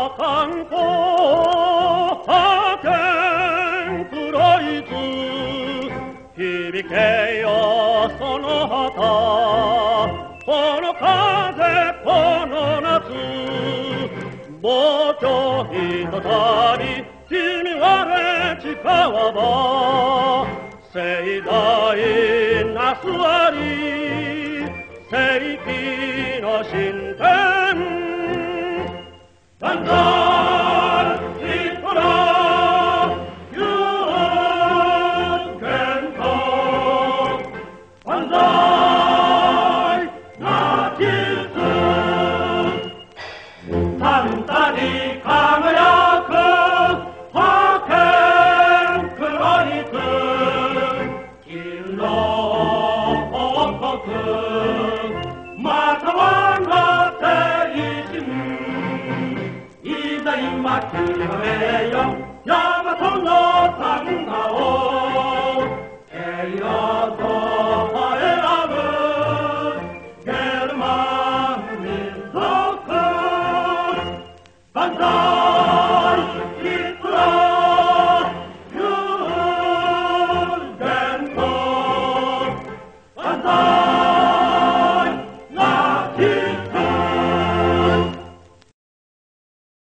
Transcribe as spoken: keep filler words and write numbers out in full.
観光派遣黒い図響けよその旗この風この夏傍聴ひとたび君我誓わば盛大な座り世紀の進展万歳一歩だ有権と万歳なきつ三田に輝く覇権黒い区勤労王国またはな精神今君の名誉大和の山河を栄養